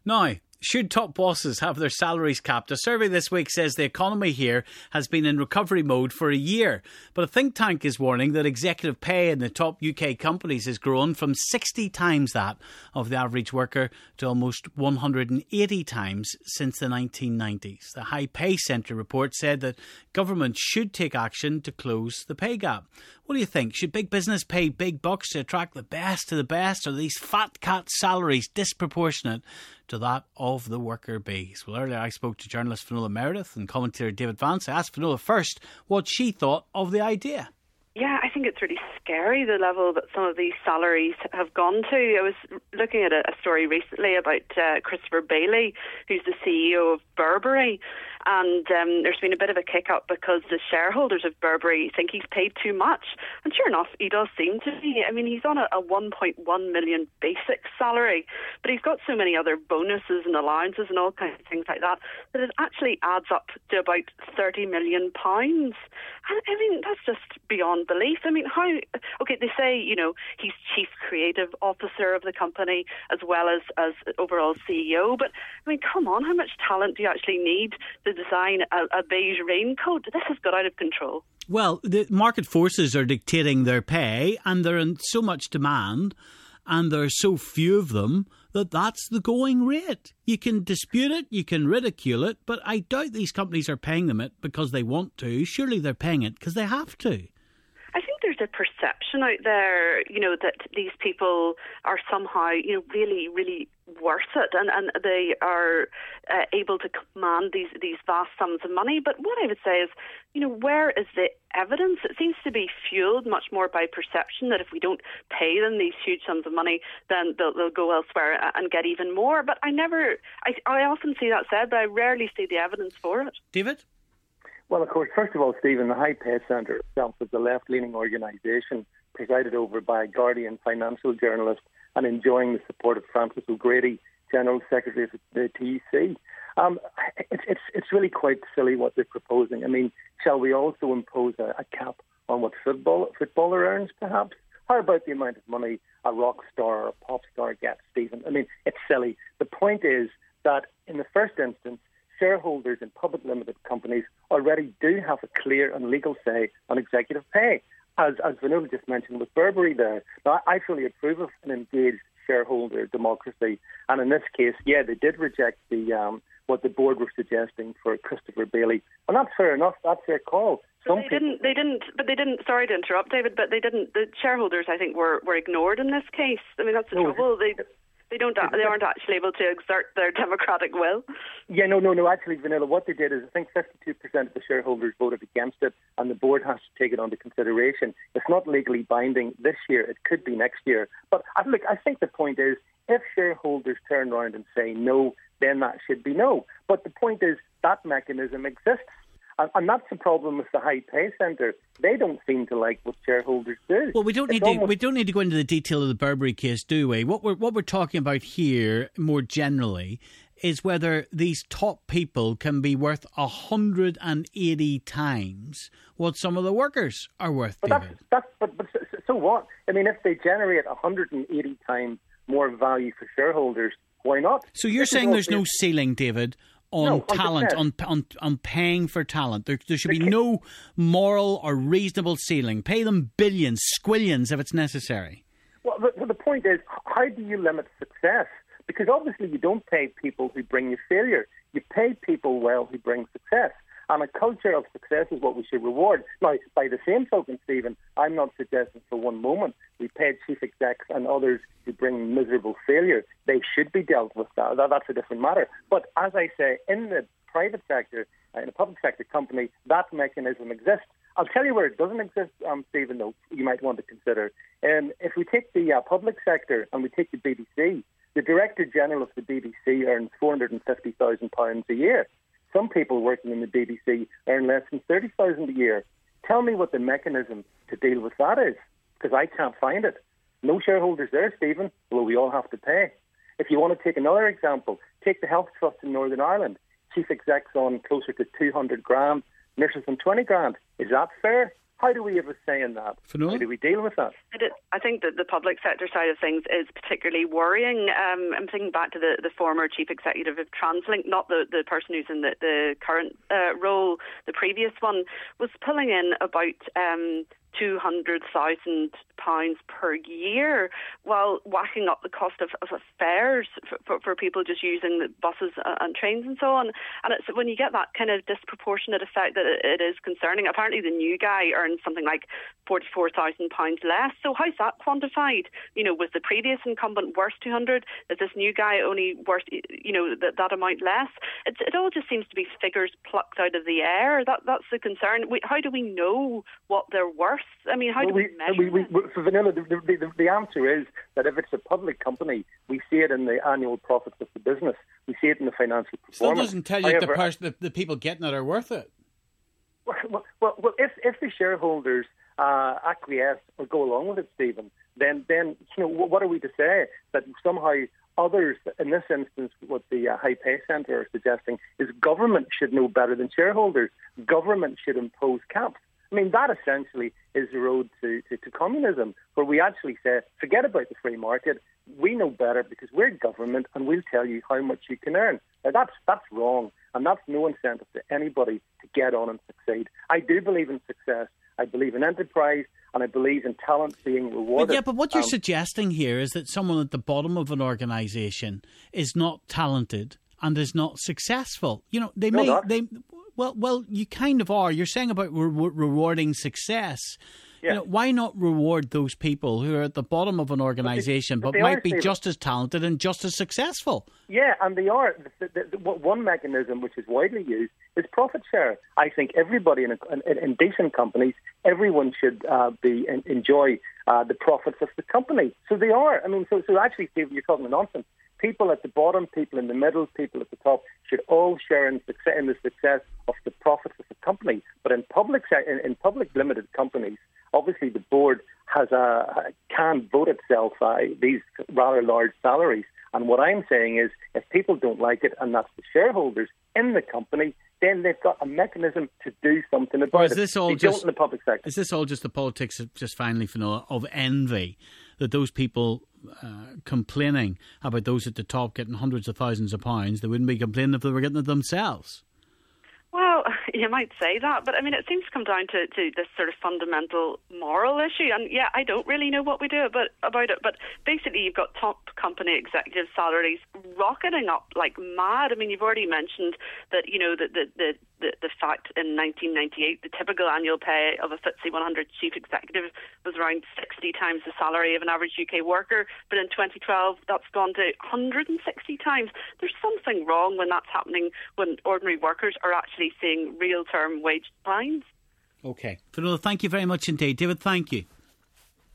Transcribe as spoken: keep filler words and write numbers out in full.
Now, should top bosses have their salaries capped? A survey this week says the economy here has been in recovery mode for a year. But a think tank is warning that executive pay in the top U K companies has grown from sixty times that of the average worker to almost one hundred eighty times since the nineteen nineties. The High Pay Centre report said that government should take action to close the pay gap. What do you think? Should big business pay big bucks to attract the best of the best, or are these fat cat salaries disproportionate to that of the worker bees? Well, earlier I spoke to journalist Finola Meredith and commentator David Vance. I asked Finola first what she thought of the idea. Yeah, I think it's really scary, the level that some of these salaries have gone to. I was looking at a, a story recently about uh, Christopher Bailey, who's the C E O of Burberry, and um, there's been a bit of a kick-up because the shareholders of Burberry think he's paid too much. And sure enough, he does seem to be. I mean, he's on a, a one point one million basic salary, but he's got so many other bonuses and allowances and all kinds of things like that, that it actually adds up to about thirty million pounds. And I mean, that's just beyond belief. I mean, how... Okay, they say, you know, he's chief creative officer of the company as well as, as overall C E O. But, I mean, come on, how much talent do you actually need to design a, a beige raincoat? This has got out of control. Well, the market forces are dictating their pay, and they're in so much demand, and there are so few of them, that that's the going rate. You can dispute it, you can ridicule it, but I doubt these companies are paying them it because they want to. Surely they're paying it because they have to. I think there's a perception out there, you know, that these people are somehow, you know, really, really worth it, and, and they are uh, able to command these, these vast sums of money. But what I would say is, you know, where is the evidence? It seems to be fueled much more by perception that if we don't pay them these huge sums of money, then they'll, they'll go elsewhere and get even more. But I never, I, I often see that said, but I rarely see the evidence for it. David? Well, of course, first of all, Stephen, the High Pay Centre itself is a left-leaning organisation presided over by a Guardian financial journalist and enjoying the support of Francis O'Grady, General Secretary of the T E C. Um, it's, it's, it's really quite silly what they're proposing. I mean, shall we also impose a, a cap on what football, footballer earns, perhaps? How about the amount of money a rock star or a pop star gets, Stephen? I mean, it's silly. The point is that in the first instance, shareholders in public limited companies already do have a clear and legal say on executive pay, as as Finola just mentioned with Burberry there. Now, I fully approve of an engaged shareholder democracy, and in this case, yeah, they did reject the um, what the board were suggesting for Christopher Bailey, and that's fair enough. That's their call. Some they didn't. They didn't. But they didn't. Sorry to interrupt, David. But they didn't. The shareholders, I think, were, were ignored in this case. I mean, that's the no, trouble. They. They don't. They aren't actually able to exert their democratic will. Yeah, no, no, no. Actually, Finola, what they did is I think fifty-two percent of the shareholders voted against it, and the board has to take it under consideration. It's not legally binding this year. It could be next year. But uh, look, I think the point is, if shareholders turn around and say no, then that should be no. But the point is that mechanism exists. And, and that's the problem with the High Pay Centre. They don't seem to like what shareholders do. Well, we don't need to, we don't need to go into the detail of the Burberry case, do we? What we're what we're talking about here, more generally, is whether these top people can be worth one hundred eighty times what some of the workers are worth, but David. That's, that's, but, but so what? I mean, if they generate one hundred eighty times more value for shareholders, why not? So you're this saying there's no ceiling, David, on no, talent, on, on on paying for talent. There, there should be no moral or reasonable ceiling. Pay them billions, squillions if it's necessary. Well, the, the point is, how do you limit success? Because obviously you don't pay people who bring you failure. You pay people well who bring success. And a culture of success is what we should reward. Now, by the same token, Stephen, I'm not suggesting for one moment we paid chief execs and others who bring miserable failure. They should be dealt with. That. That's a different matter. But as I say, in the private sector, in a public sector company, that mechanism exists. I'll tell you where it doesn't exist, um, Stephen, though, you might want to consider. Um, if we take the uh, public sector and we take the B B C, the Director General of the B B C earns four hundred fifty thousand pounds a year. Some people working in the B B C earn less than thirty thousand pounds a year. Tell me what the mechanism to deal with that is, because I can't find it. No shareholders there, Stephen, although we all have to pay. If you want to take another example, take the Health Trust in Northern Ireland. Chief execs on closer to two hundred grand, nurses on twenty grand. Is that fair? How do we ever say in that? Finola? How do we deal with that? I think that the public sector side of things is particularly worrying. Um, I'm thinking back to the, the former chief executive of TransLink, not the, the person who's in the, the current uh, role, the previous one, was pulling in about um, two hundred thousand pounds per year while whacking up the cost of, of fares for, for, for people just using the buses and trains and so on. And it's when you get that kind of disproportionate effect that it, it is concerning. Apparently the new guy earns something like forty-four thousand pounds less. So how's that quantified? You know, was the previous incumbent worth two hundred? Is this new guy only worth, you know, that, that amount less? It's, it all just seems to be figures plucked out of the air. That That's the concern. We, how do we know what they're worth? I mean, how well, do we, we measure we, we, it? For Vanilla, the, the, the answer is that if it's a public company, we see it in the annual profits of the business. We see it in the financial performance. Still doesn't tell you However, the, pers- the, the people getting it are worth it. Well, well, well if, if the shareholders uh, acquiesce or go along with it, Stephen, then, then you know, what are we to say? That somehow others, in this instance, what the uh, High Pay Centre are suggesting is government should know better than shareholders. Government should impose caps. I mean, that essentially is the road to, to, to communism, where we actually say, forget about the free market. We know better because we're government and we'll tell you how much you can earn. Now, that's, that's wrong, and that's no incentive to anybody to get on and succeed. I do believe in success. I believe in enterprise, and I believe in talent being rewarded. But yeah, but what you're um, suggesting here is that someone at the bottom of an organisation is not talented and is not successful. You know, they No, may... not. they. Well, well, you kind of are. You're saying about re- rewarding success. Yeah. You know, why not reward those people who are at the bottom of an organisation but, but they might are, be Stephen. just as talented and just as successful? Yeah, and they are. The, the, the, one mechanism which is widely used is profit share. I think everybody in, a, in, in decent companies, everyone should uh, be in, enjoy uh, the profits of the company. So they are. I mean, so, so actually, Stephen, you're talking nonsense. People at the bottom, people in the middle, people at the top should all share in, success, in the success of the profits of the company. But in public in, in public limited companies, obviously the board has a can vote itself uh, these rather large salaries. And what I'm saying is, if people don't like it, and that's the shareholders in the company, then they've got a mechanism to do something about or is it. This all they just, don't in the public sector. Is this all just the politics of, just finally, Finola, of envy, that those people uh, complaining about those at the top getting hundreds of thousands of pounds, they wouldn't be complaining if they were getting it themselves? Well, you might say that, but I mean, it seems to come down to, to this sort of fundamental moral issue. And yeah, I don't really know what we do about, about it, but basically you've got top company executive salaries rocketing up like mad. I mean, you've already mentioned that, you know, the, the, the, the, the fact in nineteen ninety-eight, the typical annual pay of a F T S E one hundred chief executive was around sixty times the salary of an average U K worker, but in twenty twelve, that's gone to one hundred sixty times. There's something wrong when that's happening, when ordinary workers are actually seeing real-term wage declines. OK. Finola, thank you very much indeed. David, thank you.